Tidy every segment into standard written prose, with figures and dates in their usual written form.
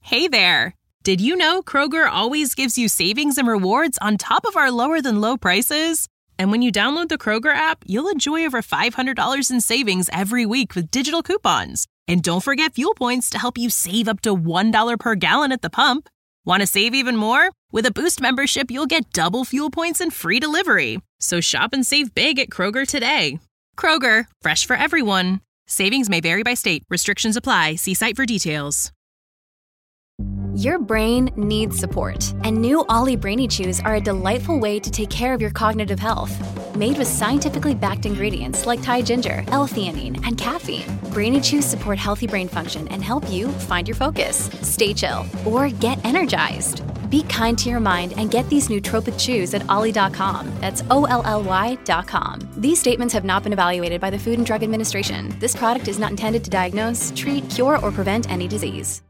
Hey there! Did you know Kroger always gives you savings and rewards on top of our lower-than-low prices? And when you download the Kroger app, you'll enjoy over $500 in savings every week with digital coupons. And don't forget fuel points to help you save up to $1 per gallon at the pump. Want to save even more? With a Boost membership, you'll get double fuel points and free delivery. So shop and save big at Kroger today. Kroger, fresh for everyone. Savings may vary by state. Restrictions apply. See site for details. Your brain needs support, and new Ollie Brainy Chews are a delightful way to take care of your cognitive health. Made with scientifically backed ingredients like Thai ginger, L-theanine, and caffeine, Brainy Chews support healthy brain function and help you find your focus, stay chill, or get energized. Be kind to your mind and get these nootropic chews at ollie.com. That's OLLY.com. These statements have not been evaluated by the Food and Drug Administration. This product is not intended to diagnose, treat, cure, or prevent any disease.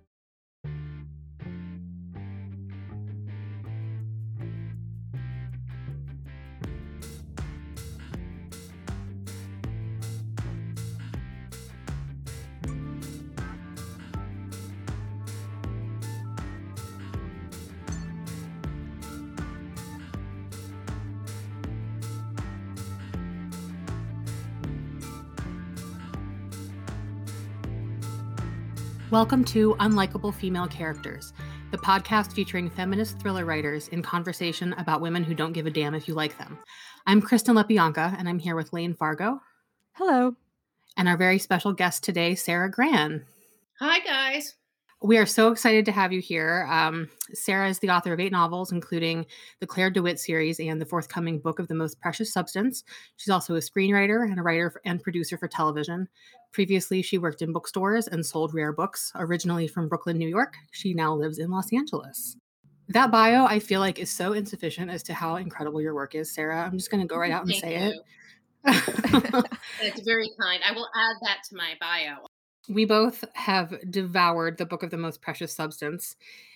Welcome to Unlikable Female Characters, the podcast featuring feminist thriller writers in conversation about women who don't give a damn if you like them. I'm Kristen LaBianca, and I'm here with Lane Fargo. Hello. And our very special guest today, Sarah Gran. Hi, guys. We are so excited to have you here. Sarah is the author of 8 novels, including the Claire DeWitt series and the forthcoming book of The Most Precious Substance. She's also a screenwriter and a writer and producer for television. Previously, she worked in bookstores and sold rare books. Originally from Brooklyn, New York, she now lives in Los Angeles. That bio, I feel like, is so insufficient as to how incredible your work is, Sarah. I'm just going to go right out and say it. That's very kind. I will add that to my bio. We both have devoured the book of The Most Precious Substance,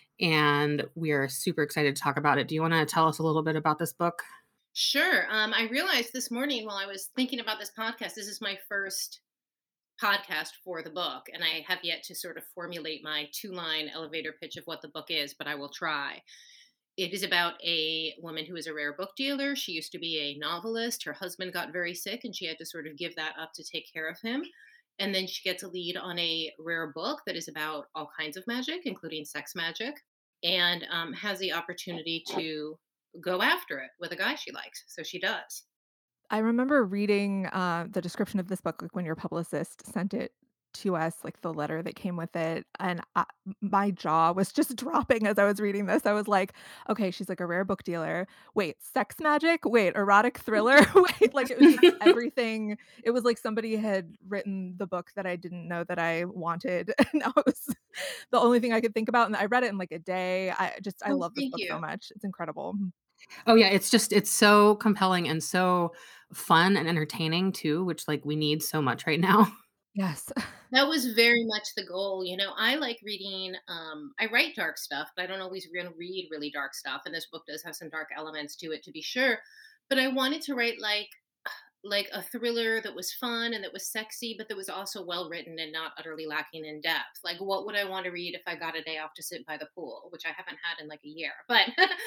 and we are super excited to talk about it. Do you want to tell us a little bit about this book? Sure. I realized this morning while I was thinking about this podcast, this is my first podcast for the book, and I have yet to sort of formulate my 2-line elevator pitch of what the book is, but I will try. It is about a woman who is a rare book dealer. She used to be a novelist. Her husband got very sick, and she had to sort of give that up to take care of him. And then she gets a lead on a rare book that is about all kinds of magic, including sex magic, and has the opportunity to go after it with a guy she likes. So she does. I remember reading the description of this book, like when your publicist sent it to us, like the letter that came with it. And my jaw was just dropping as I was reading this. I was like, okay, she's like a rare book dealer. Wait, sex magic? Wait, erotic thriller? Wait, like it was just everything. It was like somebody had written the book that I didn't know that I wanted. And now it was the only thing I could think about. And I read it in like a day. I love this book so much. It's incredible. Oh yeah, it's so compelling and so fun and entertaining too, which like we need so much right now. Yes. That was very much the goal. You know, I like reading, I write dark stuff, but I don't always read really dark stuff. And this book does have some dark elements to it, to be sure. But I wanted to write like a thriller that was fun and that was sexy, but that was also well written and not utterly lacking in depth. Like, what would I want to read if I got a day off to sit by the pool, which I haven't had in like a year. But,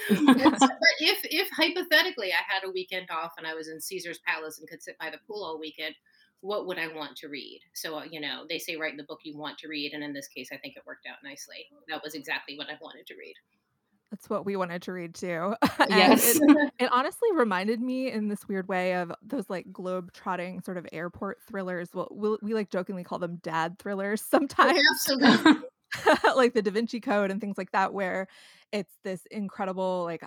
but if hypothetically I had a weekend off and I was in Caesar's Palace and could sit by the pool all weekend, what would I want to read? So, you know, they say write the book you want to read. And in this case, I think it worked out nicely. That was exactly what I wanted to read. That's what we wanted to read too. Yes. It honestly reminded me in this weird way of those like globe-trotting sort of airport thrillers. We like jokingly call them dad thrillers sometimes. Absolutely. Like the Da Vinci Code and things like that, where it's this incredible like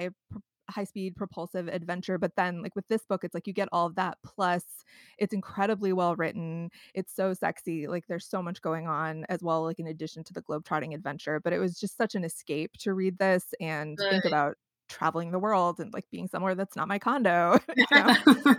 high speed propulsive adventure, but then like with this book it's like you get all of that, plus it's incredibly well written, it's so sexy, like there's so much going on as well, like in addition to the globetrotting adventure. But it was just such an escape to read this and think about traveling the world and like being somewhere that's not my condo. You know?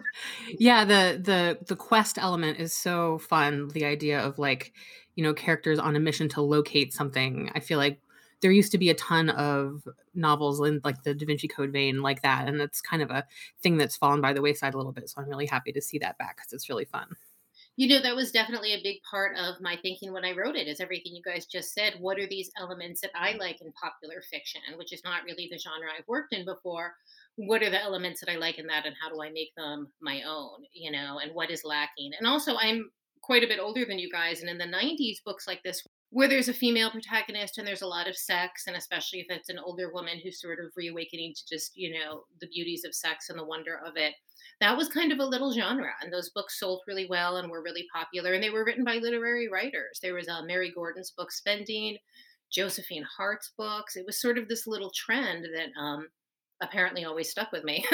Yeah, the quest element is so fun. The idea of like, you know, characters on a mission to locate something. I feel like there used to be a ton of novels in like the Da Vinci Code vein like that, and it's kind of a thing that's fallen by the wayside a little bit. So I'm really happy to see that back because it's really fun. That was definitely a big part of my thinking when I wrote it, is everything you guys just said. What are these elements that I like in popular fiction, which is not really the genre I've worked in before? What are the elements that I like in that, and how do I make them my own, and what is lacking? And also, I'm quite a bit older than you guys. And in the 90s, books like this, where there's a female protagonist and there's a lot of sex, and especially if it's an older woman who's sort of reawakening to just, the beauties of sex and the wonder of it, that was kind of a little genre, and those books sold really well and were really popular, and they were written by literary writers. There was Mary Gordon's book Spending, Josephine Hart's books. It was sort of this little trend that apparently always stuck with me.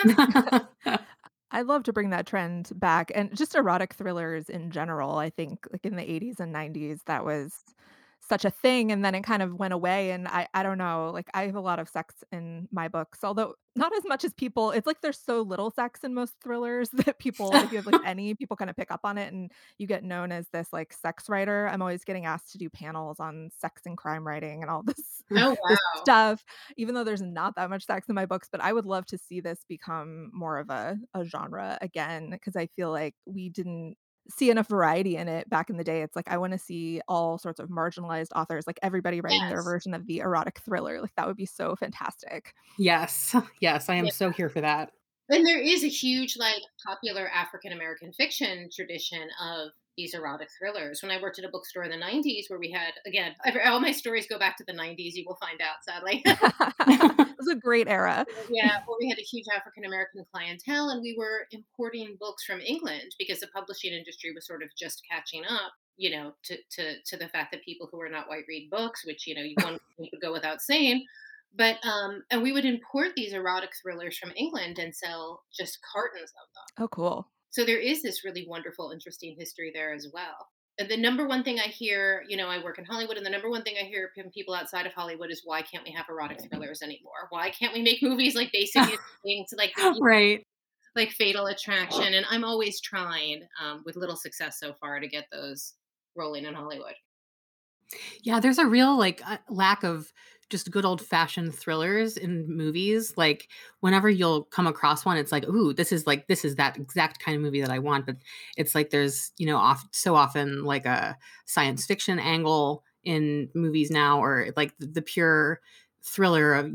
I love to bring that trend back, and just erotic thrillers in general. I think, like, in the '80s and '90s, that was such a thing, and then it kind of went away, and I don't know, like, I have a lot of sex in my books, although not as much as people. It's like there's so little sex in most thrillers that people, if you have, like, any, people kinda pick up on it, and you get known as this, like, sex writer. I'm always getting asked to do panels on sex and crime writing and all this Oh, this wow. stuff, even though there's not that much sex in my books. But I would love to see this become more of a genre again, because I feel like we didn't see enough variety in it back in the day. It's like I wanna see all sorts of marginalized authors, like everybody writing their Yes. version of the erotic thriller. Like, that would be so fantastic. Yes. Yes, I am so here for that. And there is a huge, like, popular African American fiction tradition of these erotic thrillers. When I worked at a bookstore in the 90s, where we had, again, all my stories go back to the 90s, you will find out, sadly. It was a great era. Yeah, well, we had a huge African American clientele, and we were importing books from England because the publishing industry was sort of just catching up, to the fact that people who are not white read books, which, one could go without saying. But and we would import these erotic thrillers from England and sell just cartons of them. Oh, cool. So there is this really wonderful, interesting history there as well. And the number one thing I hear, I work in Hollywood, and the number one thing I hear from people outside of Hollywood is, why can't we have erotic thrillers anymore? Why can't we make movies like Basic Instinct, Right. like Fatal Attraction? And I'm always trying, with little success so far, to get those rolling in Hollywood. Yeah, there's a real, like, lack of just good old-fashioned thrillers in movies. Like, whenever you'll come across one, it's like, "Ooh, this is that exact kind of movie that I want," but it's like there's, so often, like, a science fiction angle in movies now, or, like, the pure thriller of,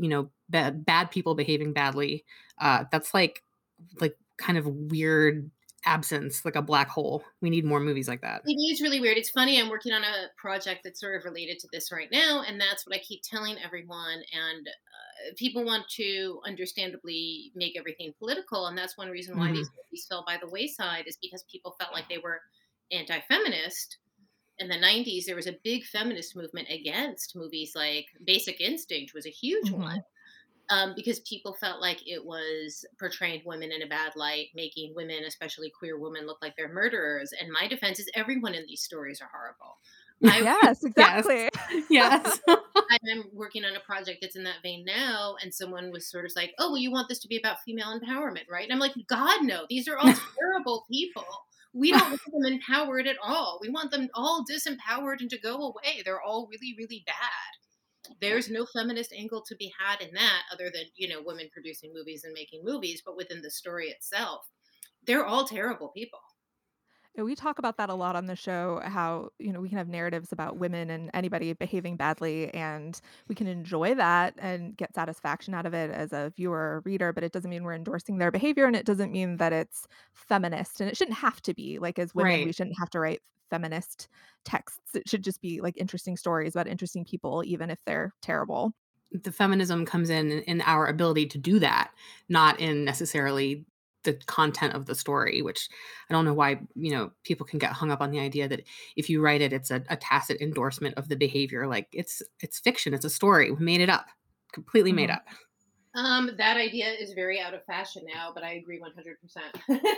bad people behaving badly. That's, like, kind of weird absence, like a black hole. We need more movies like that. It is really weird. It's funny. I'm working on a project that's sort of related to this right now, and that's what I keep telling everyone. And people want to understandably make everything political, and that's one reason why Mhm. these movies fell by the wayside, is because people felt like they were anti-feminist. In the 90s, there was a big feminist movement against movies like Basic Instinct was a huge one, Mhm. because people felt like it was portraying women in a bad light, making women, especially queer women, look like they're murderers. And my defense is, everyone in these stories are horrible. I Yes, Yes. exactly. Yes. I'm working on a project that's in that vein now, and someone was sort of like, "Oh, well, you want this to be about female empowerment, right?" And I'm like, "God, no! These are all terrible people. We don't want them empowered at all. We want them all disempowered and to go away. They're all really, really bad. There's no feminist angle to be had in that, other than, women producing movies and making movies, but within the story itself, they're all terrible people." Yeah, we talk about that a lot on the show, how, we can have narratives about women and anybody behaving badly, and we can enjoy that and get satisfaction out of it as a viewer or reader, but it doesn't mean we're endorsing their behavior, and it doesn't mean that it's feminist, and it shouldn't have to be. Like, as women, we Right. shouldn't have to write feminist texts. It should just be like interesting stories about interesting people, even if they're terrible. The feminism comes in our ability to do that, not in necessarily the content of the story, which I don't know why, people can get hung up on the idea that if you write it, it's a tacit endorsement of the behavior. Like, it's fiction, it's a story. We made it up. Completely made Mhm. up. That idea is very out of fashion now, but I agree 100%.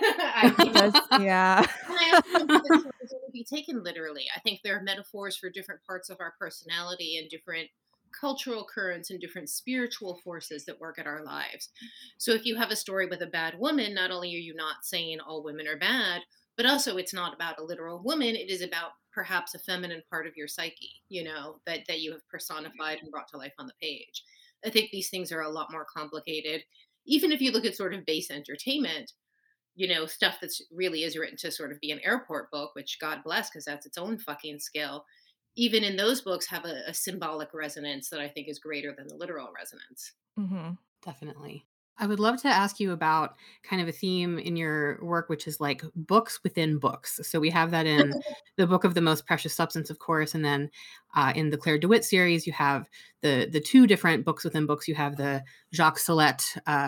I, It does, yeah. And I also don't think that stories are to be taken literally. I think they're metaphors for different parts of our personality and different cultural currents and different spiritual forces that work at our lives. So if you have a story with a bad woman, not only are you not saying all women are bad, but also it's not about a literal woman. It is about perhaps a feminine part of your psyche, that you have personified and brought to life on the page. I think these things are a lot more complicated. Even if you look at sort of base entertainment, stuff that's really is written to sort of be an airport book, which God bless, because that's its own fucking skill. Even in those books have a symbolic resonance that I think is greater than the literal resonance. Mhm. Definitely. I would love to ask you about kind of a theme in your work, which is like books within books. So we have that in the Book of the Most Precious Substance, of course, and then in the Claire DeWitt series, you have the two different books within books. You have the Jacques Sillette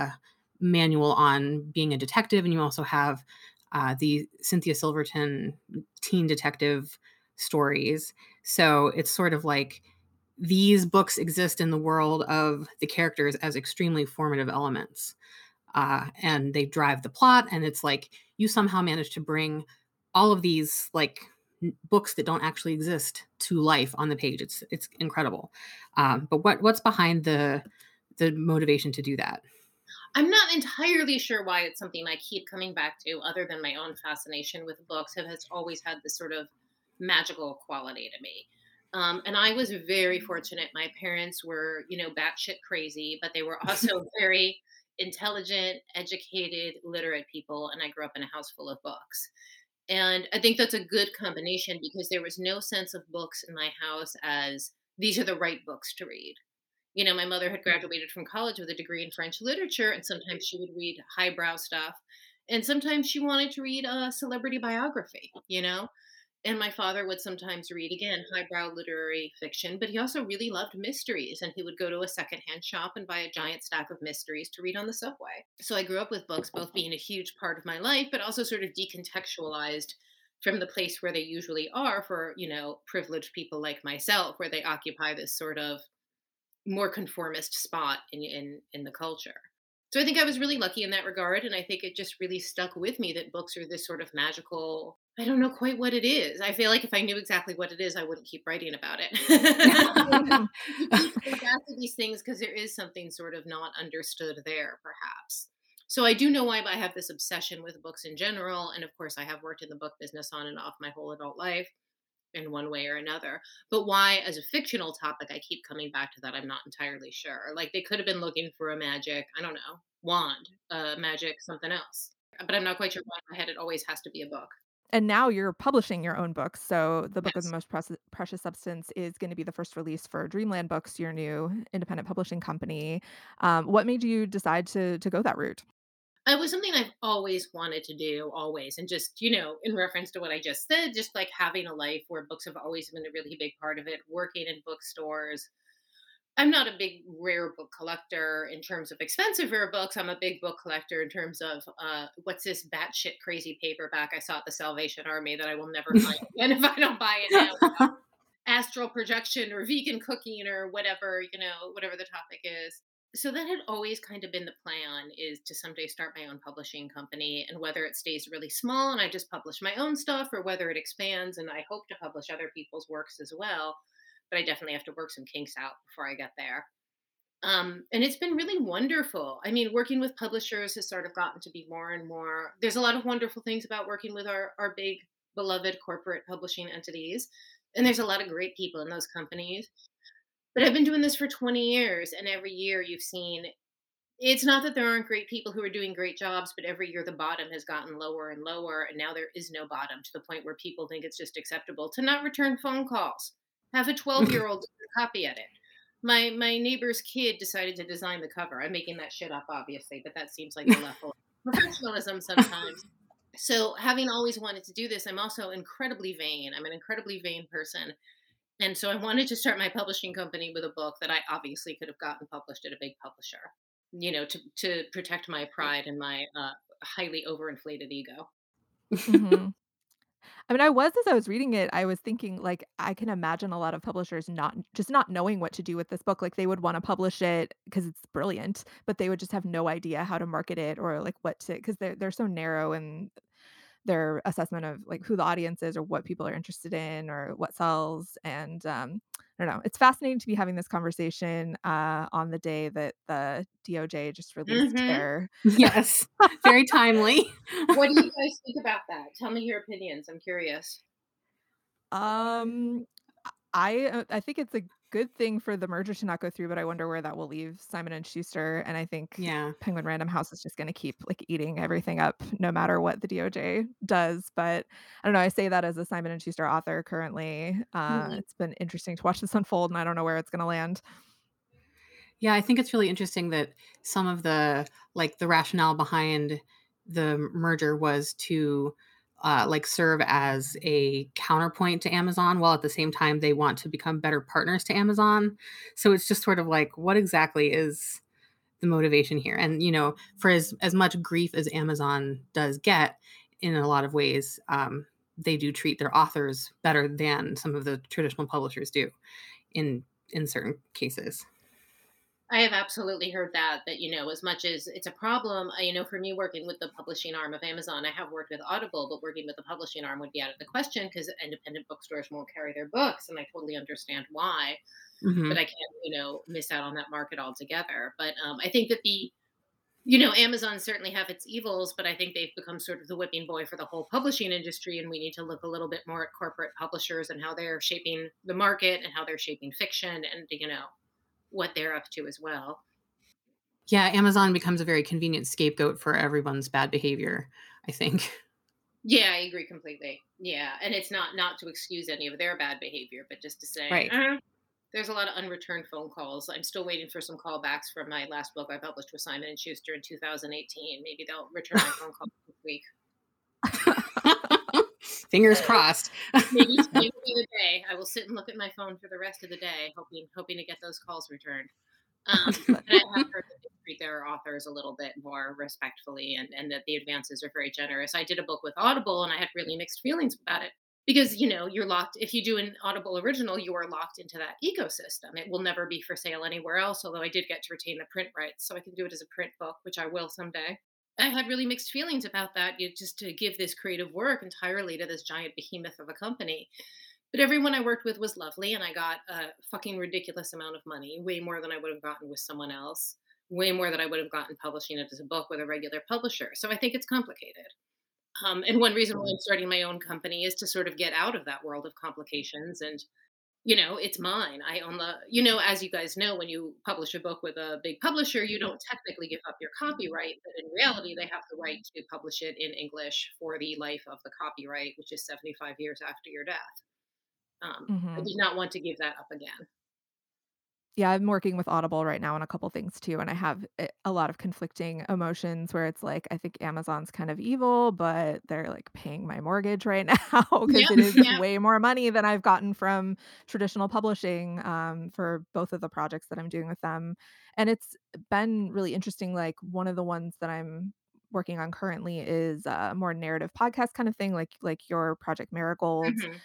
manual on being a detective, and you also have the Cynthia Silverton teen detective stories. So it's sort of like these books exist in the world of the characters as extremely formative elements. And they drive the plot. And it's like you somehow manage to bring all of these like books that don't actually exist to life on the page. It's incredible. But what's behind the motivation to do that? I'm not entirely sure why it's something I keep coming back to, other than my own fascination with books has always had this sort of magical quality to me. And I was very fortunate. My parents were, batshit crazy, but they were also very intelligent, educated, literate people. And I grew up in a house full of books. And I think that's a good combination because there was no sense of books in my house as these are the right books to read. My mother had graduated from college with a degree in French literature, and sometimes she would read highbrow stuff. And sometimes she wanted to read a celebrity biography. And my father would sometimes read, again, highbrow literary fiction, but he also really loved mysteries. And he would go to a secondhand shop and buy a giant stack of mysteries to read on the subway. So I grew up with books both being a huge part of my life, but also sort of decontextualized from the place where they usually are for, privileged people like myself, where they occupy this sort of more conformist spot in the culture. So I think I was really lucky in that regard, and I think it just really stuck with me that books are this sort of magical. I don't know quite what it is. I feel like if I knew exactly what it is, I wouldn't keep writing about it. You keep going back to these things because there is something sort of not understood there, perhaps. So I do know why I have this obsession with books in general, and of course, I have worked in the book business on and off my whole adult life in one way or another. But why, as a fictional topic, I keep coming back to that, I'm not entirely sure. Like they could have been looking for a magic, I don't know, wand, magic, something else. But I'm not quite sure why in my head it always has to be a book. And now you're publishing your own books. So the Book of the Yes. Most Precious Substance is going to be the first release for Dreamland Books, your new independent publishing company. What made you decide to go that route? It was something I've always wanted to do, always. And just, in reference to what I just said, just like having a life where books have always been a really big part of it, working in bookstores. I'm not a big rare book collector in terms of expensive rare books. I'm a big book collector in terms of what's this batshit crazy paperback I saw at the Salvation Army that I will never find again if I don't buy it now. Astral projection or vegan cooking or whatever, whatever the topic is. So that had always kind of been the plan, is to someday start my own publishing company, and whether it stays really small and I just publish my own stuff, or whether it expands and I hope to publish other people's works as well. But I definitely have to work some kinks out before I get there. And it's been really wonderful. I mean, working with publishers has sort of gotten to be more and more. There's a lot of wonderful things about working with our big beloved corporate publishing entities. And there's a lot of great people in those companies. But I've been doing this for 20 years, and every year you've seen, it's not that there aren't great people who are doing great jobs, but every year the bottom has gotten lower and lower. And now there is no bottom, to the point where people think it's just acceptable to not return phone calls. Have a 12-year-old copy edit. My neighbor's kid decided to design the cover. I'm making that shit up, obviously, but that seems like the level of professionalism sometimes. So, having always wanted to do this, I'm also incredibly vain. I'm an incredibly vain person. And so I wanted to start my publishing company with a book that I obviously could have gotten published at a big publisher, to protect my pride and my highly overinflated ego. Mhm. I mean, as I was reading it, I was thinking, like, I can imagine a lot of publishers not knowing what to do with this book. Like, they would want to publish it because it's brilliant, but they would just have no idea how to market it or like what to, because they're so narrow in their assessment of like who the audience is or what people are interested in or what sells. And I don't know. It's fascinating to be having this conversation on the day that the DOJ just released Hmm. their. Yes, very timely. What do you guys think about that? Tell me your opinions. I'm curious. Um, I think it's a good thing for the merger to not go through, but I wonder where that will leave Simon and Schuster. And I think Yeah. Penguin Random House is just going to keep like eating everything up, no matter what the DOJ does. But I don't know. I say that as a Simon and Schuster author currently. Mhm. It's been interesting to watch this unfold, and I don't know where it's going to land. Yeah, I think it's really interesting that some of the rationale behind the merger was to serve as a counterpoint to Amazon, while at the same time they want to become better partners to Amazon. So it's just sort of like, what exactly is the motivation here? And for as much grief as Amazon does get in a lot of ways, they do treat their authors better than some of the traditional publishers do in certain cases. I have absolutely heard that as much as it's a problem, for me working with the publishing arm of Amazon, I have worked with Audible, but working with the publishing arm would be out of the question because independent bookstores won't carry their books, and I totally understand why. But Hmm. I can't, miss out on that market altogether. But I think that Amazon certainly have its evils, but I think they've become sort of the whipping boy for the whole publishing industry, and we need to look a little bit more at corporate publishers and how they're shaping the market and how they're shaping fiction and what they're up to as well. Yeah, Amazon becomes a very convenient scapegoat for everyone's bad behavior, I think. Yeah, I agree completely. Yeah, and it's not to excuse any of their bad behavior, but just to say, Right. there's a lot of unreturned phone calls. I'm still waiting for some callbacks from my last book I published with Simon and Schuster in 2018. Maybe they'll return my phone call this week. Fingers crossed. Maybe today will be the day. I will sit and look at my phone for the rest of the day, hoping to get those calls returned. And I have heard that they treat their authors a little bit more respectfully, and that the advances are very generous. I did a book with Audible, and I had really mixed feelings about it because you're locked. If you do an Audible original, you are locked into that ecosystem. It will never be for sale anywhere else. Although I did get to retain the print rights, so I can do it as a print book, which I will someday. I had really mixed feelings about that. Just to give this creative work entirely to this giant behemoth of a company. But everyone I worked with was lovely, and I got a fucking ridiculous amount of money, way more than I would have gotten with someone else, way more than I would have gotten publishing it as a book with a regular publisher. So I think it's complicated. And one reason why I'm starting my own company is to sort of get out of that world of complications. And, it's mine. I own as you guys know, when you publish a book with a big publisher, you don't technically give up your copyright, but in reality, they have the right to publish it in English for the life of the copyright, which is 75 years after your death. I Mhm. did not want to give that up again. Yeah, I'm working with Audible right now on a couple things too, and I have a lot of conflicting emotions where it's like, I think Amazon's kind of evil, but they're like paying my mortgage right now because Yep, it is yep. way more money than I've gotten from traditional publishing for both of the projects that I'm doing with them. And it's been really interesting. Like one of the ones that I'm working on currently is a more narrative podcast kind of thing, like your Project Marigold, Mhm.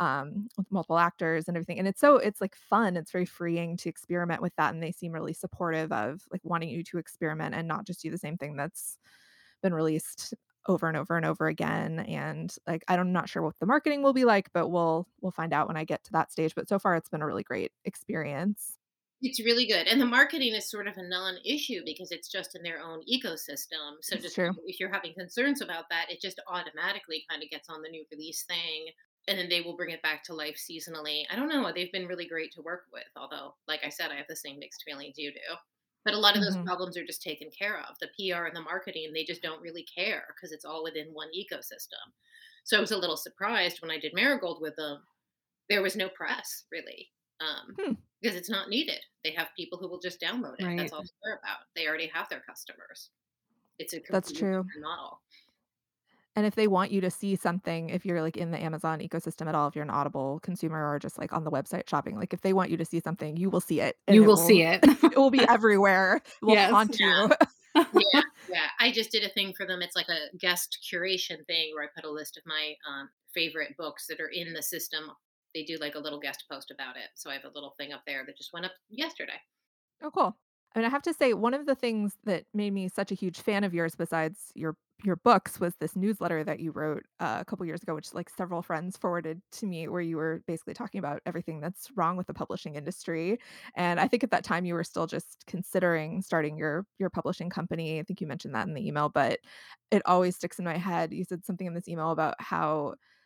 with multiple actors and everything. And it's like fun. It's very freeing to experiment with that. And they seem really supportive of like wanting you to experiment and not just do the same thing that's been released over and over and over again. And like I'm not sure what the marketing will be like, but we'll find out when I get to that stage. But so far it's been a really great experience. It's really good, and the marketing is sort of a non-issue because it's just in their own ecosystem, so It's just true. if you're having concerns about that, it just automatically kinda gets on the new release thing, and then they will bring it back to life seasonally. I don't know, they've been really great to work with, although, like I said, I have the same mixed feelings you do. But a lot of those Hmm. problems are just taken care of. The PR and the marketing, they just don't really care because it's all within one ecosystem. So I was a little surprised when I did Marigold with them. There was no press really, Hmm, because it's not needed. They have people who will just download it. That's Right. all they're about. They already have their customers. It's a that's completely true. different model. And if they want you to see something, if you're like in the Amazon ecosystem at all, if you're an Audible consumer or just like on the website shopping, like if they want you to see something, you will see it and You will see it. it will be everywhere. It will Yes. haunt Yeah, you. yeah, yeah. I just did a thing for them. It's like a guest curation thing where I put a list of my favorite books that are in the system. They do like a little guest post about it. So I have a little thing up there that just went up yesterday. Oh, cool. I mean, I have to say, one of the things that made me such a huge fan of yours, besides your books, was this newsletter that you wrote a couple years ago, which like several friends forwarded to me, where you were basically talking about everything that's wrong with the publishing industry. And I think at that time you were still just considering starting your publishing company. I think you mentioned that in the email, but it always sticks in my head. You said something in this email about how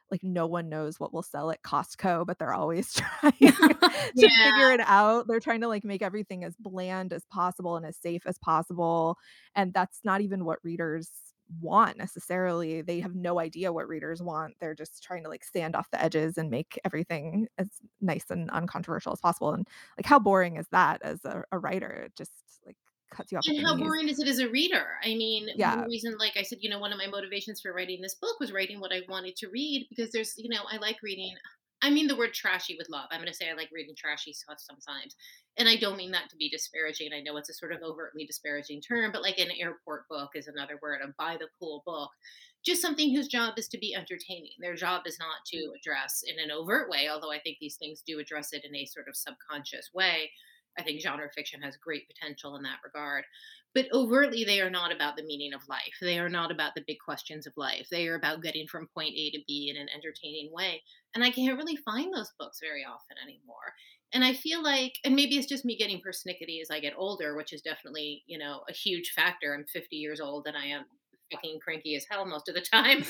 like no one knows what will sell at Costco, but they're always trying to Yeah. figure it out. They're trying to like make everything as bland as possible and as safe as possible. And that's not even what readers want necessarily. They have no idea what readers want. They're just trying to like sand off the edges and make everything as nice and uncontroversial as possible. And like how boring is that as a writer? It just like cuts you off at And the how knees. boring is it as a reader? I mean, one Yeah. reason, like I said, one of my motivations for writing this book was writing what I wanted to read because I like reading. I mean the word trashy with love. I'm going to say I like reading trashy stuff sometimes. And I don't mean that to be disparaging. I know it's a sort of overtly disparaging term, but like an airport book is another word, a by the pool book. Just something whose job is to be entertaining. Their job is not to address in an overt way, although I think these things do address it in a sort of subconscious way. I think genre fiction has great potential in that regard. But overtly, they are not about the meaning of life. They are not about the big questions of life. They are about getting from point A to B in an entertaining way. And I can't really find those books very often anymore. And I feel like, and maybe it's just me getting persnickety as I get older, which is definitely, a huge factor. I'm 50 years old and I am fucking cranky as hell most of the time.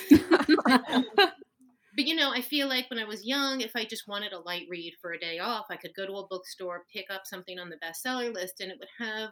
But I feel like when I was young, if I just wanted a light read for a day off, I could go to a bookstore, pick up something on the bestseller list, and it would have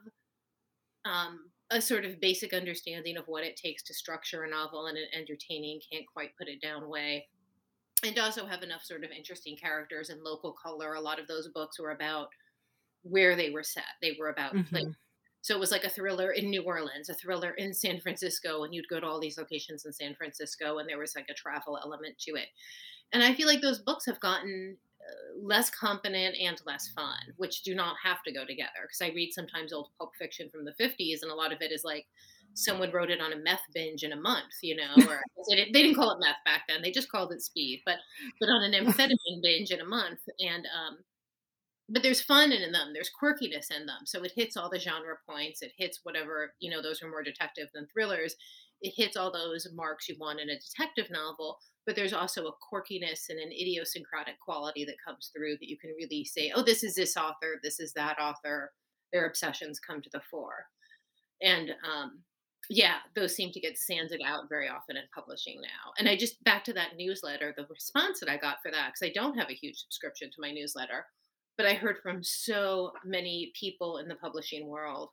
a sort of basic understanding of what it takes to structure a novel in an entertaining, can't quite put it down way. And also have enough sort of interesting characters and local color. A lot of those books were about where they were set. They were about like Mhm. so it was like a thriller in New Orleans, a thriller in San Francisco, and you'd go to all these locations in San Francisco, and there was like a travel element to it. And I feel like those books have gotten less competent and less fun, which do not have to go together. Because I read sometimes old pulp fiction from the 50s, and a lot of it is like someone wrote it on a meth binge in a month, or they didn't call it meth back then; they just called it speed, but on an amphetamine binge in a month, and but there's fun in them, there's quirkiness in them, so it hits all the genre points, it hits whatever, those are more detective than thrillers, it hits all those marks you want in a detective novel, but there's also a quirkiness and an idiosyncratic quality that comes through that you can really say, oh, this is this author, this is that author, their obsessions come to the fore. And yeah, those seem to get sanded out very often in publishing now. And I just, back to that newsletter, the response that I got for that, because I don't have a huge subscription to my newsletter, but I heard from so many people in the publishing world,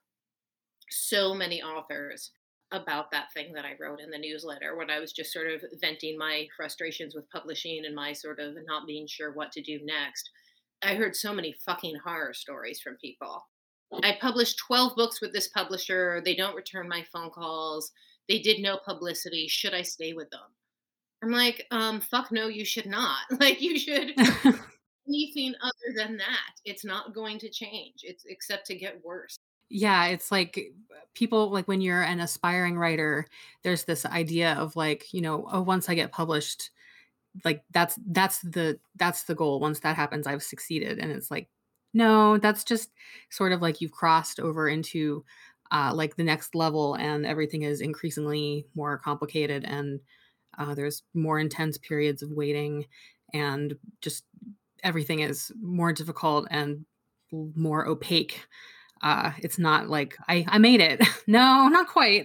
so many authors about that thing that I wrote in the newsletter when I was just sort of venting my frustrations with publishing and my sort of not being sure what to do next. I heard so many fucking horror stories from people. I published 12 books with this publisher. They don't return my phone calls. They did no publicity. Should I stay with them? I'm like, fuck no, you should not. Like, you should anything other than that. It's not going to change. It's except to get worse. Yeah, it's like people like when you're an aspiring writer, there's this idea of like, oh, once I get published, like that's the goal. Once that happens, I've succeeded. And it's like, no, that's just sort of like you've crossed over into like the next level and everything is increasingly more complicated and there's more intense periods of waiting and just everything is more difficult and more opaque. It's not like I made it. No, not quite.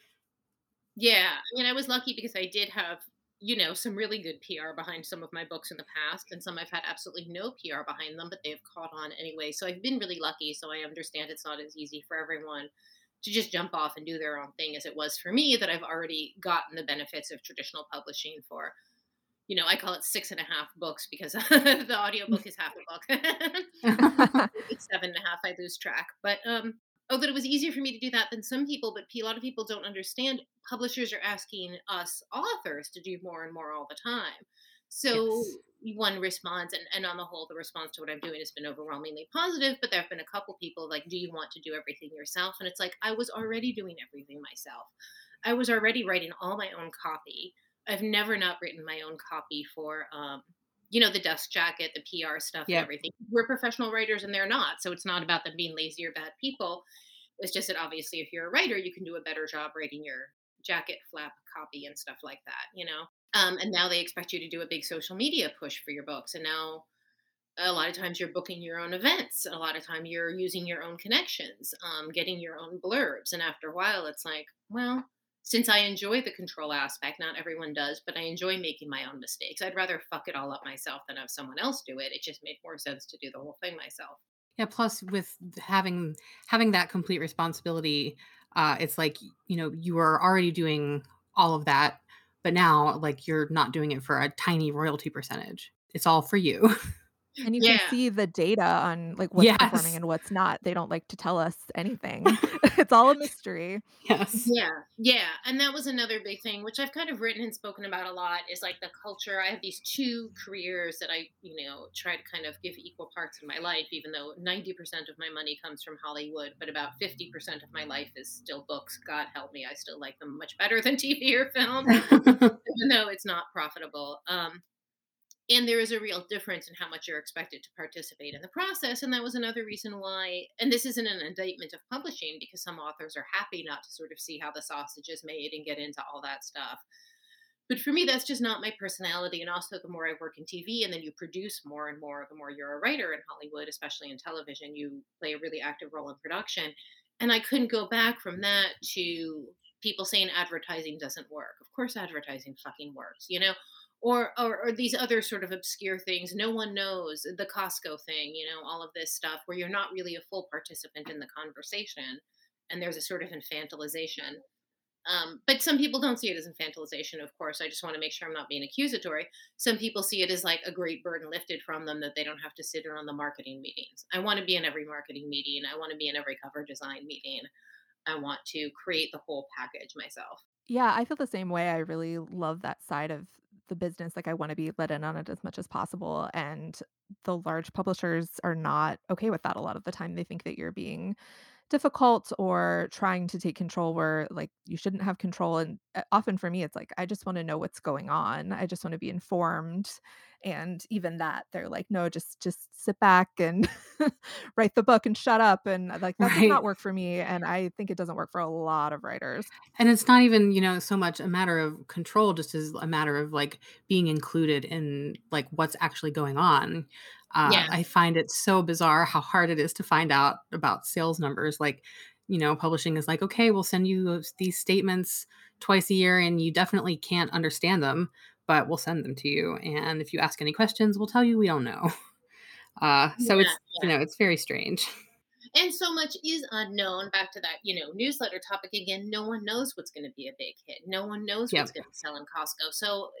Yeah. I mean, I was lucky because I did have, some really good PR behind some of my books in the past, and some I've had absolutely no PR behind them, but they've caught on anyway. So I've been really lucky. So I understand it's not as easy for everyone to just jump off and do their own thing as it was for me, that I've already gotten the benefits of traditional publishing for, I call it 6.5 books because the audiobook is half a book. It's 7.5. I lose track. But that it was easier for me to do that than some people. But a lot of people don't understand. Publishers are asking us authors to do more and more all the time. So Yes. one response, and on the whole, the response to what I'm doing has been overwhelmingly positive. But there have been a couple people like, "Do you want to do everything yourself?" And it's like, I was already doing everything myself. I was already writing all my own copy. I've never not written my own copy for, the dust jacket, the PR stuff, and Yep. everything. We're professional writers, and they're not. So it's not about them being lazy or bad people. It's just that obviously, if you're a writer, you can do a better job writing your jacket flap copy and stuff like that. And now they expect you to do a big social media push for your books. And now a lot of times you're booking your own events. A lot of time you're using your own connections, getting your own blurbs. And after a while, it's like, well, since I enjoy the control aspect, not everyone does, but I enjoy making my own mistakes. I'd rather fuck it all up myself than have someone else do it. It just made more sense to do the whole thing myself. Yeah, plus with having that complete responsibility, it's like, you are already doing all of that, but now, like, you're not doing it for a tiny royalty percentage. It's all for you. And you can Yeah. see the data on, like, what's performing Yes. and what's not. They don't like to tell us anything. It's all a mystery. Yes. Yeah, yeah, and that was another big thing, which I've kind of written and spoken about a lot, is like the culture. I have these two careers that I, try to kind of give equal parts in my life, even though 90% of my money comes from Hollywood, but about 50% of my life is still books. God help me, I still like them much better than TV or film, even though it's not profitable. And there is a real difference in how much you're expected to participate in the process. And that was another reason why, and this isn't an indictment of publishing, because some authors are happy not to sort of see how the sausage is made and get into all that stuff. But for me, that's just not my personality. And also, the more I work in TV and then you produce more and more, the more you're a writer in Hollywood, especially in television, you play a really active role in production. And I couldn't go back from that to people saying advertising doesn't work. Of course, advertising fucking works, or these other sort of obscure things. No one knows the Costco thing, all of this stuff where you're not really a full participant in the conversation. And there's a sort of infantilization, but some people don't see it as infantilization, of course. I just want to make sure I'm not being accusatory. Some people see it as like a great burden lifted from them that they don't have to sit in on the marketing meetings. I want to be in every marketing meeting. I want to be in every cover design meeting. I want to create the whole package myself. Yeah, I feel the same way. I really love that side of the business. Like, I wanna be let in on it as much as possible, and the large publishers are not okay with that a lot of the time. They think that you're being difficult or trying to take control where, like, you shouldn't have control, and, often for me, it's like, I just wanna know what's going on. I just wanna be informed, and even that, they're like, "No, just sit back and write the book and shut up," and, like, that does Right. not work for me, and I think it doesn't work for a lot of writers. And it's not even, so much a matter of control, just as a matter of, like, being included in, like, what's actually going on. Yeah. I find it so bizarre how hard it is to find out about sales numbers. Like, publishing is like, "Okay, we'll send you these statements twice a year, and you definitely can't understand them, but we'll send them to you. And if you ask any questions, we'll tell you we don't know." So Yeah. it's, Yeah. it's very strange. And so much is unknown. Back to that, newsletter topic again. No one knows what's going to be a big hit. No one knows what's Yep. going to sell in Costco. So,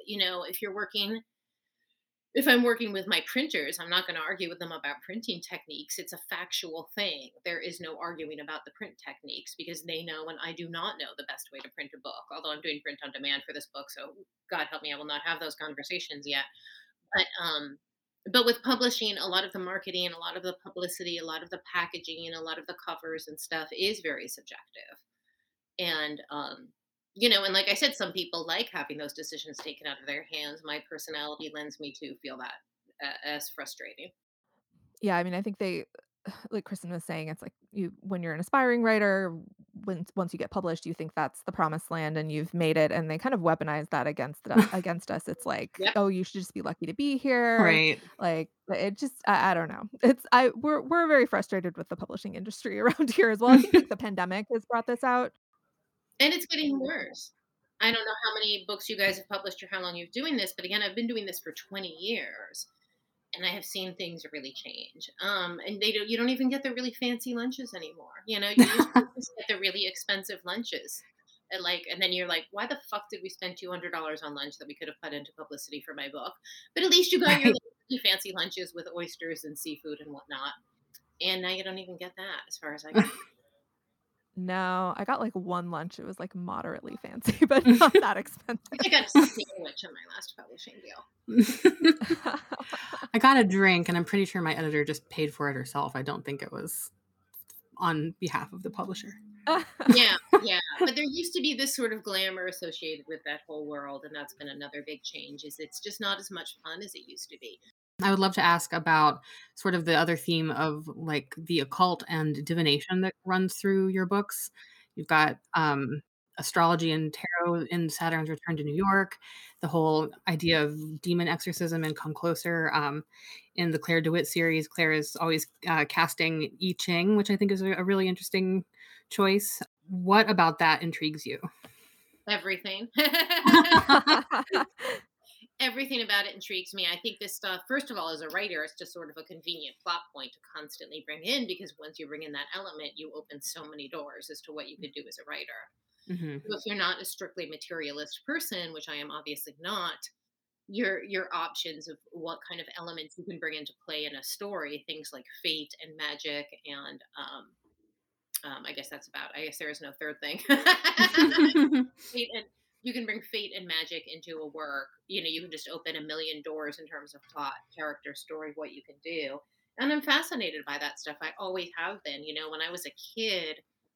if I'm working with my printers, I'm not going to argue with them about printing techniques. It's a factual thing. There is no arguing about the print techniques because they know and I do not know the best way to print a book. Although I'm doing print on demand for this book, so God help me, I will not have those conversations yet. But with publishing, a lot of the marketing, a lot of the publicity, a lot of the packaging, a lot of the covers and stuff is very subjective. And and like I said, some people like having those decisions taken out of their hands. My personality lends me to feel that as frustrating. Yeah, I mean, I think like Kristen was saying, it's like when you're an aspiring writer, once you get published, you think that's the promised land and you've made it, and they kind of weaponize that against us. It's like, Yep. oh, you should just be lucky to be here. Right. Like it just, I don't know. We're very frustrated with the publishing industry around here as well. I think like the pandemic has brought this out. And it's getting worse. I don't know how many books you guys have published or how long you're doing this, but again, I've been doing this for 20 years and I have seen things really change. And you don't even get the really fancy lunches anymore. You used to just get the really expensive lunches. And then you're like, why the fuck did we spend $200 on lunch that we could have put into publicity for my book? But at least you got your Right. really fancy lunches with oysters and seafood and whatnot. And now you don't even get that, as far as I can. No, I got like one lunch. It was like moderately fancy, but not that I think I got a expensive. sandwich on my last publishing deal. I got a drink, and I'm pretty sure my editor just paid for it herself. I don't think it was on behalf of the publisher. Yeah, yeah. But there used to be this sort of glamour associated with that whole world, and that's been another big change. Is it's just not as much fun as it used to be. I would love to ask about sort of the other theme of, like, the occult and divination that runs through your books. You've got, astrology and tarot in Saturn's Return to New York, the whole idea of demon exorcism and Come Closer. In the Claire DeWitt series, Claire is always, casting I Ching, which I think is a really interesting choice. What about that intrigues you? Everything. Everything about it intrigues me. I think this stuff, first of all, as a writer, it's just sort of a convenient plot point to constantly bring in, because once you bring in that element, you open so many doors as to what you could do as a writer. Hmm. So if you're not a strictly materialist person, which I am obviously not, your options of what kind of elements you can bring into play in a story, things like fate and magic and I guess that's about. I guess there is no third thing. Fate and you can bring fate and magic into a work. You know, you can just open a million doors in terms of plot, character, story, what you can do. And I'm fascinated by that stuff. I always have been. You know, when I was a kid,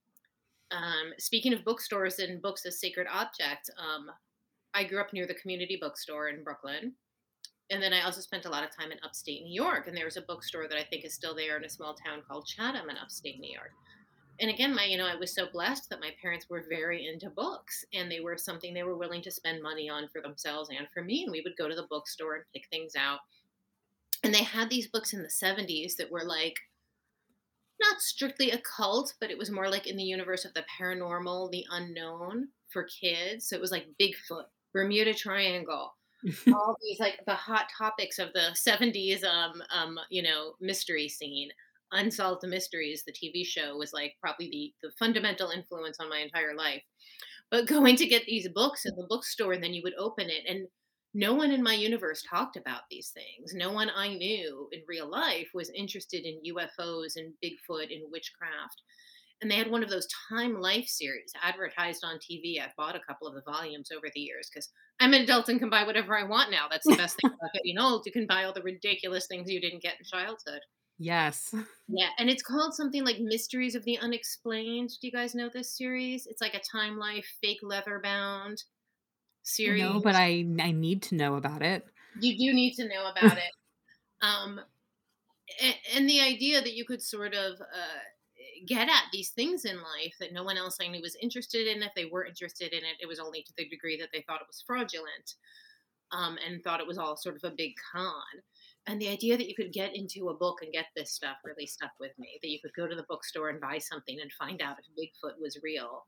speaking of bookstores and books as sacred objects, I grew up near the community bookstore in Brooklyn. And then I also spent a lot of time in upstate New York. And there was a bookstore that I think is still there in a small town called Chatham in upstate New York. And again, I was so blessed that my parents were very into books, and they were something they were willing to spend money on for themselves and for me. And we would go to the bookstore and pick things out. And they had these books in the 70s that were like not strictly occult, but it was more like in the universe of the paranormal, the unknown for kids. So it was like Bigfoot, Bermuda Triangle, all these like the hot topics of the 70s mystery scene. Unsolved Mysteries, the TV show, was like probably the fundamental influence on my entire life. But going to get these books in the bookstore, and then you would open it, and no one in my universe talked about these things. No one I knew in real life was interested in UFOs and Bigfoot and witchcraft. And they had one of those Time Life series advertised on TV. I've bought a couple of the volumes over the years because I'm an adult and can buy whatever I want now. That's the best thing about getting old. You can buy all the ridiculous things you didn't get in childhood. Yes. Yeah, and it's called something like Mysteries of the Unexplained. Do you guys know this series? It's like a Time Life fake leather bound No, but series. I need to know about it. You do need to know about it. Um, and the idea that you could sort of get at these things in life that no one else I knew was interested in. If they were interested in it, it was only to the degree that they thought it was fraudulent, and thought it was all sort of a big con. And the idea that you could get into a book and get this stuff really stuck with me. That you could go to the bookstore and buy something and find out if Bigfoot was real.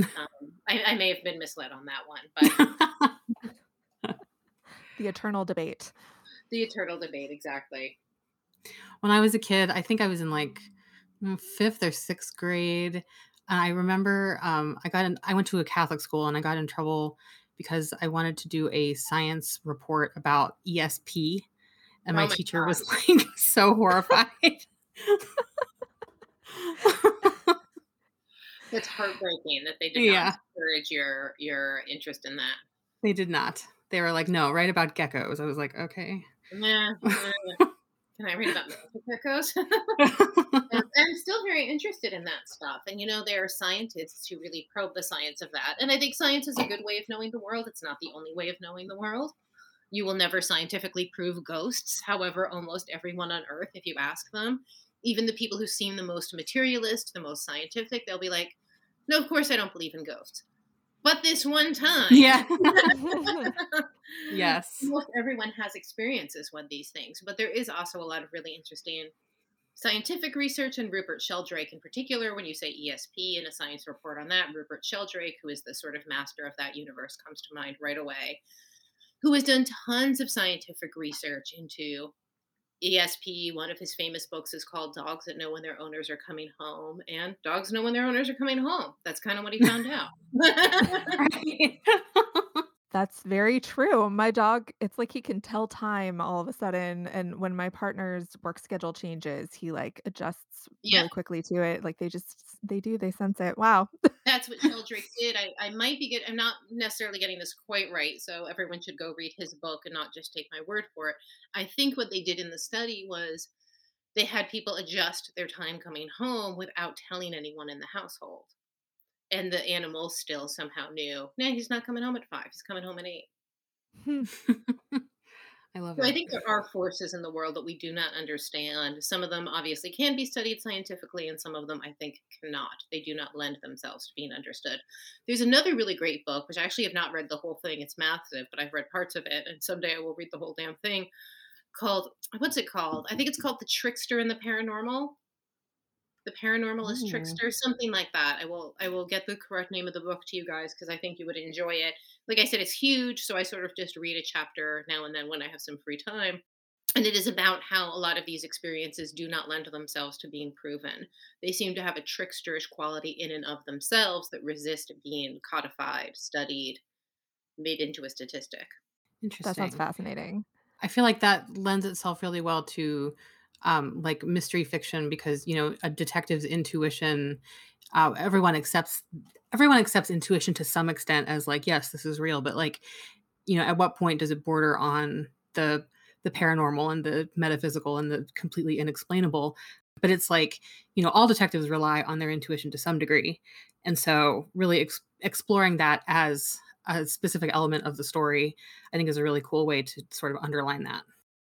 I may have been misled on that one, but The eternal debate. the eternal debate, exactly. When I was a kid, I think I was in like fifth or sixth grade. And I remember I went to a Catholic school, and I got in trouble because I wanted to do a science report about ESP. And Oh my my teacher God. was like so horrified. It's heartbreaking that they did not Yeah, encourage your interest in that. they did not. They were like, no, write about geckos. I was like, okay. Nah, can I read about magic geckos? I'm still very interested in that stuff. And, there are scientists who really probe the science of that. And I think science is a good way of knowing the world. It's not the only way of knowing the world. You will never scientifically prove ghosts. However, almost everyone on Earth, if you ask them, even the people who seem the most materialist, the most scientific, they'll be like, no, of course I don't believe in ghosts. But this one time, Yeah. Yes. almost everyone has experiences with these things. But there is also a lot of really interesting scientific research, and Rupert Sheldrake in particular. When you say ESP and a science report on that, Rupert Sheldrake, who is the sort of master of that universe, comes to mind right away, who has done tons of scientific research into ESP. One of his famous books is called Dogs That Know When Their Owners Are Coming Home, and dogs know when their owners are coming home. That's kind of what he found out. Right. That's very true. My dog, it's like he can tell time all of a sudden, and when my partner's work schedule changes, he, like, adjusts Yeah, really quickly to it, like, they sense it. Wow. that's what Sheldrake did. I might be I'm not necessarily getting this quite right, so everyone should go read his book and not just take my word for it. I think what they did in the study was they had people adjust their time coming home without telling anyone in the household. And the animals still somehow knew, nah, he's not coming home at 5, he's coming home at 8. I love So I it. think there are forces in the world that we do not understand. Some of them obviously can be studied scientifically, and some of them I think cannot. They do not lend themselves to being understood. There's another really great book, which I actually have not read the whole thing. It's massive, but I've read parts of it, and someday I will read the whole damn thing, called, what's it called? I think it's called The Trickster and the Paranormal. The Paranormalist Ooh. Trickster, something like that. I will get the correct name of the book to you guys because I think you would enjoy it. Like I said, it's huge, so I sort of just read a chapter now and then when I have some free time. And it is about how a lot of these experiences do not lend themselves to being proven. They seem to have a tricksterish quality in and of themselves that resist being codified, studied, made into a statistic. That sounds Interesting. fascinating. I feel like that lends itself really well to, like, mystery fiction because, a detective's intuition, everyone accepts intuition to some extent as, like, "Yes, this is real," but, like, at what point does it border on the paranormal and the metaphysical and the completely inexplainable? But it's like, all detectives rely on their intuition to some degree, and so really exploring that as a specific element of the story, I think is a really cool way to sort of underline that.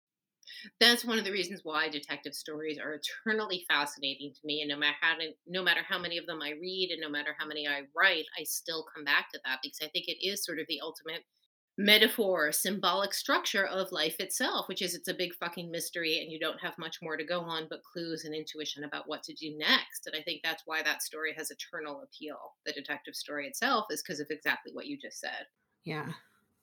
That's one of the reasons why detective stories are eternally fascinating to me. And no matter how many of them I read and no matter how many I write, I still come back to that because I think it is sort of the ultimate metaphor, symbolic structure of life itself, which is it's a big fucking mystery and you don't have much more to go on but clues and intuition about what to do next. And I think that's why that story has eternal appeal. The detective story itself is because of exactly what you just said. Yeah.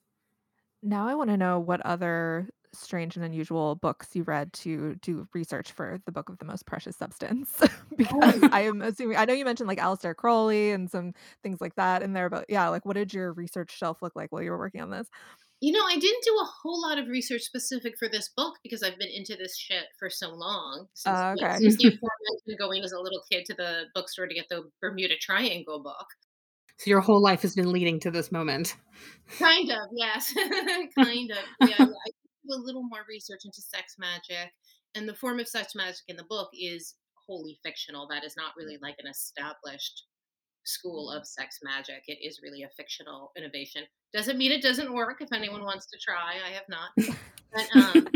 Now I wanna know what other strange and unusual books you read to do research for the Book of the Most Precious Substance, because I am assuming I know you mentioned, like, Aleister Crowley and some things like that in there, but yeah, like, what did your research shelf look like while you were working on this? I didn't do a whole lot of research specific for this book because I've been into this shit for so long Okay. since the aforementioned going as a little kid to the bookstore to get the Bermuda Triangle book. So your whole life has been leading to this moment. Kind of, yes, kind of. Yeah, yeah. I do a little more research into sex magic, and the form of sex magic in the book is wholly fictional. That is not really like an established school of sex magic. It is really a fictional innovation. Doesn't mean it doesn't work. If anyone wants to try, I have not, but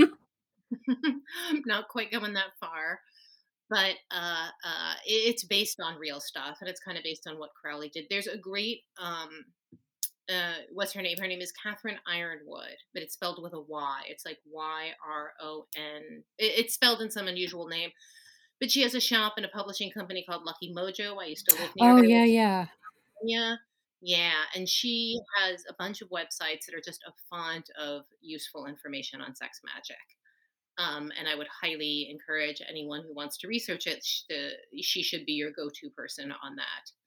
not quite going that far. But it's based on real stuff, and it's kind of based on what Crowley did. There's a great what's her name? Her name is Catherine Ironwood, but it's spelled with a Y. It's like YRON. It's spelled in some unusual name, but she has a shop and a publishing company called Lucky Mojo. I used to live near Oh, there, yeah, which is yeah. Virginia. Yeah, and she has a bunch of websites that are just a font of useful information on sex magic. And I would highly encourage anyone who wants to research it. She should be your go-to person on that.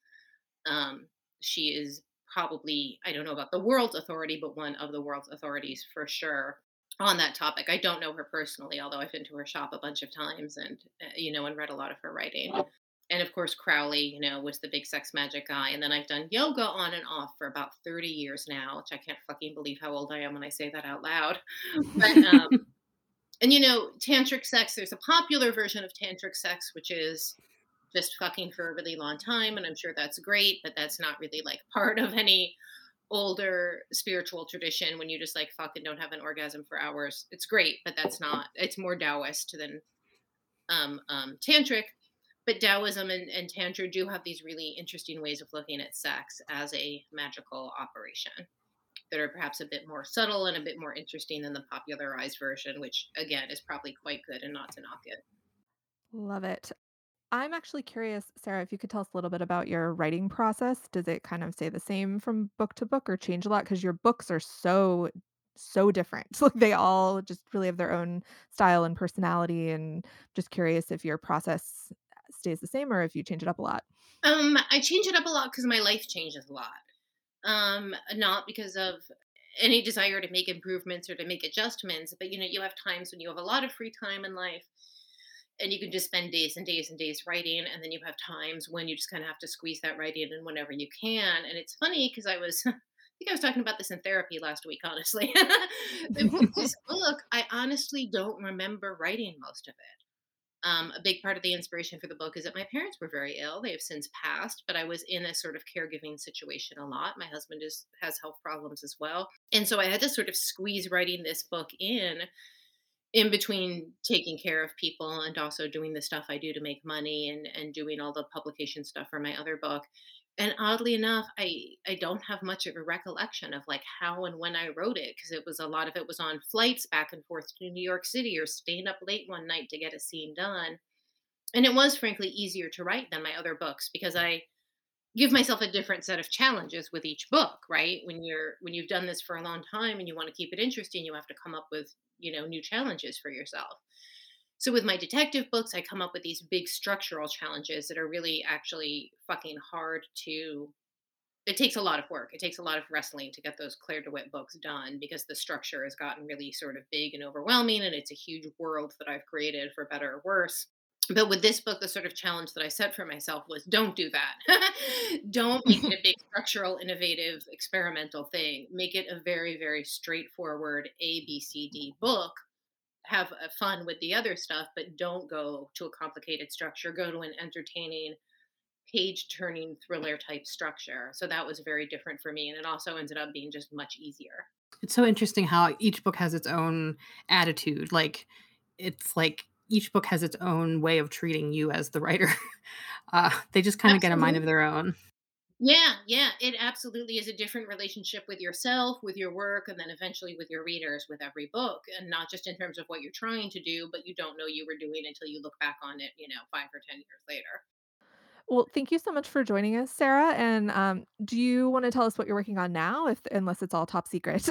She is probably, I don't know about the world's authority, but one of the world's authorities for sure on that topic. I don't know her personally, although I've been to her shop a bunch of times and, and read a lot of her writing. And of course, Crowley, was the big sex magic guy. And then I've done yoga on and off for about 30 years now, which I can't fucking believe how old I am when I say that out loud. But, and tantric sex, there's a popular version of tantric sex, which is just fucking for a really long time. And I'm sure that's great, but that's not really like part of any older spiritual tradition when you just like fucking don't have an orgasm for hours. It's great, but it's more Taoist than tantric. But Taoism and Tantra do have these really interesting ways of looking at sex as a magical operation that are perhaps a bit more subtle and a bit more interesting than the popularized version, which again is probably quite good and not to knock it. Love it. I'm actually curious, Sarah, if you could tell us a little bit about your writing process. Does it kind of stay the same from book to book or change a lot? Because your books are so different. Like they all just really have their own style and personality. And just curious if your process stays the same or if you change it up a lot. I change it up a lot because my life changes a lot. Not because of any desire to make improvements or to make adjustments, but you have times when you have a lot of free time in life and you can just spend days and days and days writing, and then you have times when you just kind of have to squeeze that writing in whenever you can. And it's funny because I think I was talking about this in therapy last week, honestly. With this book, I honestly don't remember writing most of it. A big part of the inspiration for the book is that my parents were very ill. They have since passed, but I was in a sort of caregiving situation a lot. My husband has health problems as well. And so I had to sort of squeeze writing this book in between taking care of people and also doing the stuff I do to make money and doing all the publication stuff for my other book. And oddly enough, I don't have much of a recollection of like how and when I wrote it because a lot of it was on flights back and forth to New York City or staying up late one night to get a scene done. And it was frankly easier to write than my other books because I give myself a different set of challenges with each book, right? When you've done this for a long time and you want to keep it interesting, you have to come up with, new challenges for yourself. So with my detective books, I come up with these big structural challenges that are really actually fucking hard to it takes a lot of work. It takes a lot of wrestling to get those Claire DeWitt books done because the structure has gotten really sort of big and overwhelming, and it's a huge world that I've created for better or worse. But with this book, the sort of challenge that I set for myself was don't do that. Don't make it a big structural, innovative, experimental thing. Make it a very, very straightforward A, B, C, D book. Have fun with the other stuff, but don't go to a complicated structure. Go to an entertaining, page turning thriller type structure. So that was very different for me. And it also ended up being just much easier. It's so interesting how each book has its own attitude. Like, it's like each book has its own way of treating you as the writer. They just kind of get a mind of Absolutely. their own. Yeah, yeah. It absolutely is a different relationship with yourself, with your work, and then eventually with your readers with every book. And not just in terms of what you're trying to do, but you don't know you were doing until you look back on it, 5 or 10 years later. Well, thank you so much for joining us, Sarah. And do you want to tell us what you're working on now, if unless it's all top secret?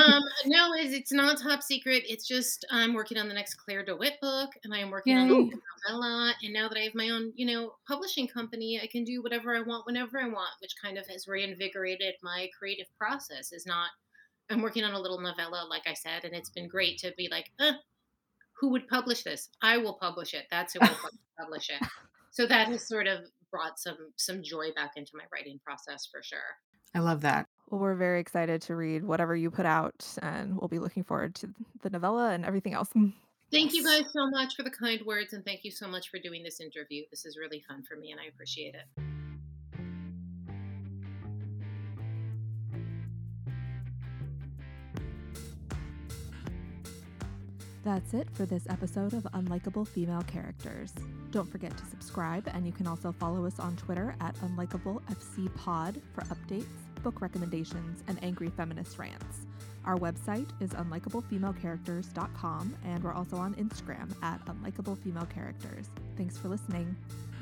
No, it's not top secret. It's just I'm working on the next Claire DeWitt book, and I am working on Yay. a novella. And now that I have my own, publishing company, I can do whatever I want whenever I want, which kind of has reinvigorated my creative process. Is not I'm working on a little novella, like I said, and it's been great to be like, who would publish this? I will publish it. That's who will publish it. So that has sort of brought some joy back into my writing process for sure. I love that. Well, we're very excited to read whatever you put out, and we'll be looking forward to the novella and everything else. Thank you Yes. guys so much for the kind words, and thank you so much for doing this interview. This is really fun for me, and I appreciate it. That's it for this episode of Unlikable Female Characters. Don't forget to subscribe, and you can also follow us on Twitter at UnlikableFCPod for updates, book recommendations, and angry feminist rants. Our website is unlikablefemalecharacters.com, and we're also on Instagram at UnlikableFemaleCharacters. Thanks for listening.